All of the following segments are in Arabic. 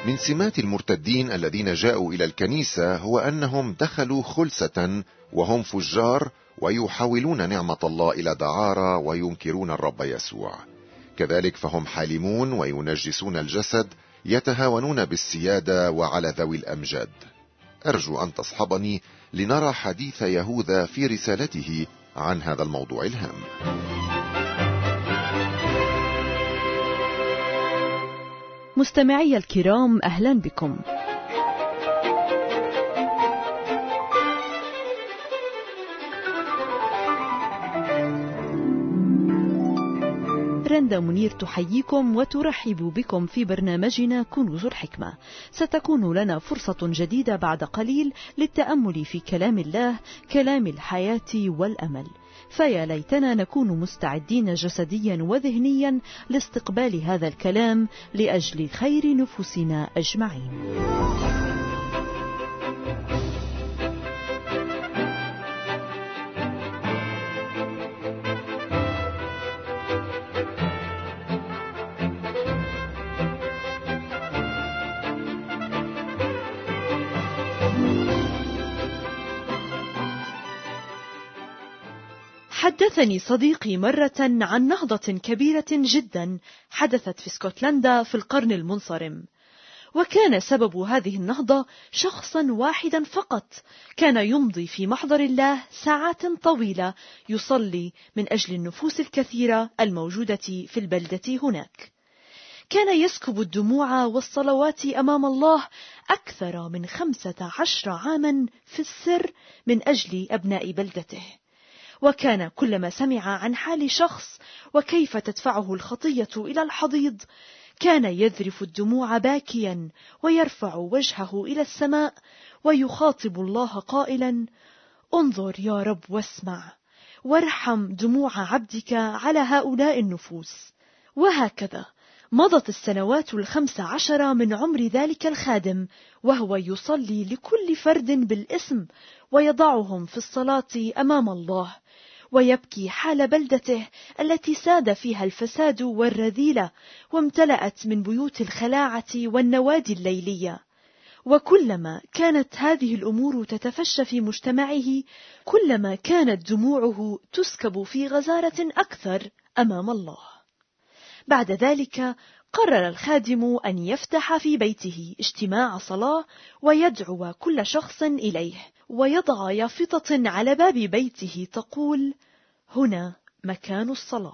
من سمات المرتدين الذين جاءوا إلى الكنيسة هو أنهم دخلوا خلسة وهم فجار ويحولون نعمة الله إلى دعارة وينكرون الرب يسوع. كذلك فهم حالمون وينجسون الجسد، يتهاونون بالسيادة وعلى ذوي الأمجاد. أرجو أن تصحبني لنرى حديث يهوذا في رسالته عن هذا الموضوع الهام. مستمعي الكرام، أهلا بكم. رندا منير تحييكم وترحب بكم في برنامجنا كنوز الحكمة. ستكون لنا فرصة جديدة بعد قليل للتأمل في كلام الله، كلام الحياة والأمل. فيا ليتنا نكون مستعدين جسديا وذهنيا لاستقبال هذا الكلام لأجل خير نفوسنا أجمعين. حدثني صديقي مرة عن نهضة كبيرة جدا حدثت في اسكتلندا في القرن المنصرم، وكان سبب هذه النهضة شخصا واحدا فقط، كان يمضي في محضر الله ساعات طويلة يصلي من أجل النفوس الكثيرة الموجودة في البلدة هناك. كان يسكب الدموع والصلوات أمام الله أكثر من 15 عاما في السر من أجل أبناء بلدته. وكان كلما سمع عن حال شخص وكيف تدفعه الخطية إلى الحضيض كان يذرف الدموع باكيا ويرفع وجهه إلى السماء ويخاطب الله قائلا: انظر يا رب واسمع، وارحم دموع عبدك على هؤلاء النفوس. وهكذا مضت السنوات 15 من عمر ذلك الخادم وهو يصلي لكل فرد بالاسم ويضعهم في الصلاة أمام الله، ويبكي حال بلدته التي ساد فيها الفساد والرذيلة وامتلأت من بيوت الخلاعة والنوادي الليلية. وكلما كانت هذه الأمور تتفشى في مجتمعه كلما كانت دموعه تسكب في غزارة أكثر أمام الله. بعد ذلك قرر الخادم أن يفتح في بيته اجتماع صلاة ويدعو كل شخص إليه، ويضع يافطة على باب بيته تقول: هنا مكان الصلاة.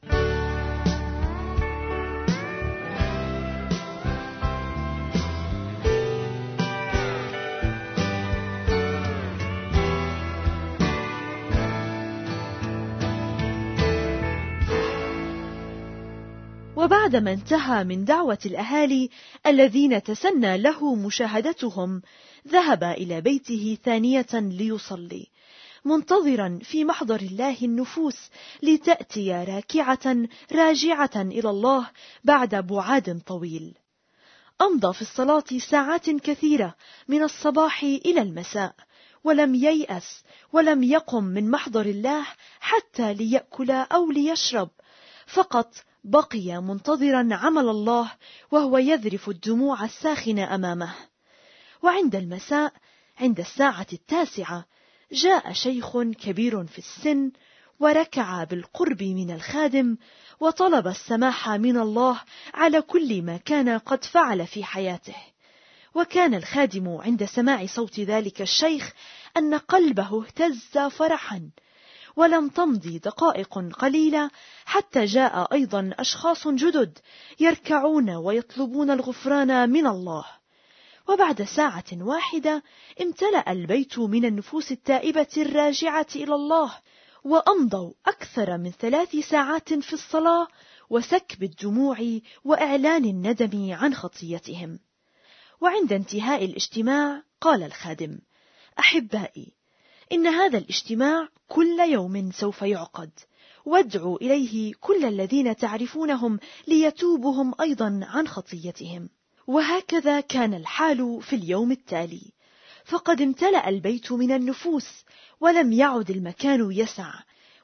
وبعدما انتهى من دعوة الأهالي الذين تسنى له مشاهدتهم ذهب إلى بيته ثانية ليصلي، منتظرا في محضر الله النفوس لتأتي راكعة راجعة إلى الله بعد بعاد طويل. أمضى في الصلاة ساعات كثيرة من الصباح إلى المساء، ولم ييأس ولم يقم من محضر الله حتى ليأكل أو ليشرب، فقط بقي منتظرا عمل الله وهو يذرف الدموع الساخنة أمامه. وعند المساء عند الساعة 9 جاء شيخ كبير في السن وركع بالقرب من الخادم وطلب السماح من الله على كل ما كان قد فعل في حياته. وكان الخادم عند سماع صوت ذلك الشيخ أن قلبه اهتز فرحا. ولم تمضي دقائق قليلة حتى جاء أيضا أشخاص جدد يركعون ويطلبون الغفران من الله. وبعد ساعة واحدة امتلأ البيت من النفوس التائبة الراجعة إلى الله، وأمضوا أكثر من 3 ساعات في الصلاة وسكب الدموع وإعلان الندم عن خطيتهم. وعند انتهاء الاجتماع قال الخادم: أحبائي، إن هذا الاجتماع كل يوم سوف يعقد، وادعوا إليه كل الذين تعرفونهم ليتوبهم أيضا عن خطيتهم. وهكذا كان الحال في اليوم التالي، فقد امتلأ البيت من النفوس ولم يعد المكان يسع،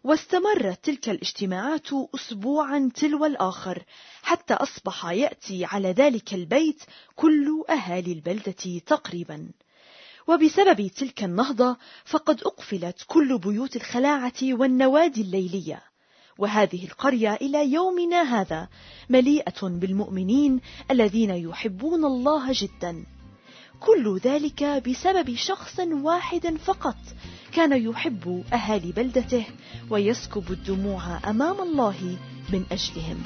واستمرت تلك الاجتماعات أسبوعا تلو الآخر، حتى أصبح يأتي على ذلك البيت كل أهالي البلدة تقريبا. وبسبب تلك النهضة فقد أقفلت كل بيوت الخلاعة والنوادي الليلية، وهذه القرية إلى يومنا هذا مليئة بالمؤمنين الذين يحبون الله جدا. كل ذلك بسبب شخص واحد فقط كان يحب أهالي بلدته ويسكب الدموع أمام الله من أجلهم.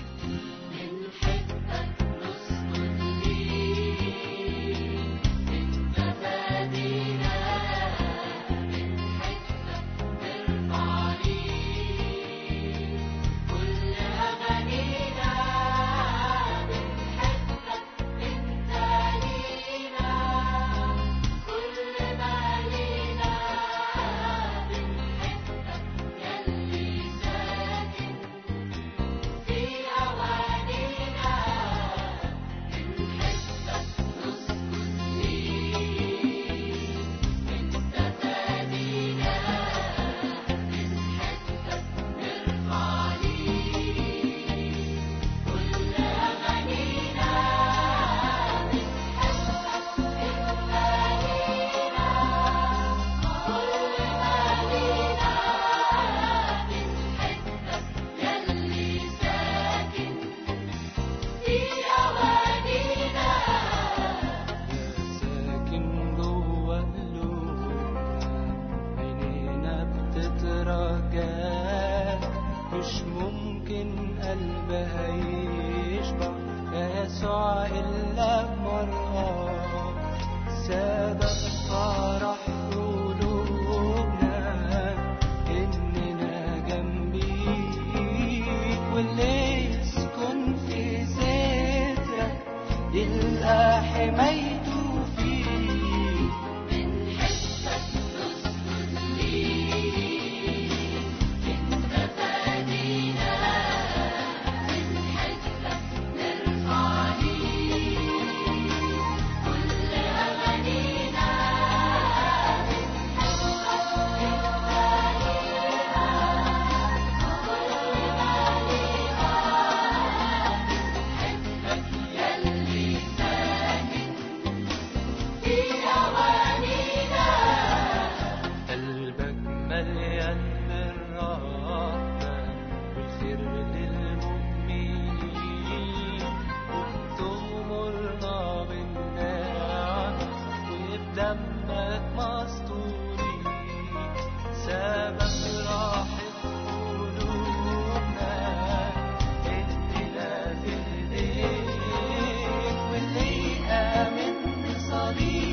مش ممكن قلبها يشبع يسوع إلا بمرة، سبب فرح قلوبنا إننا جنبيك، واللي يسكن في سترك يلقى حمايته فيك. دمك مستوري سبب راحة قلوبنا، الليلة في ايديك واللي آمن بصليبك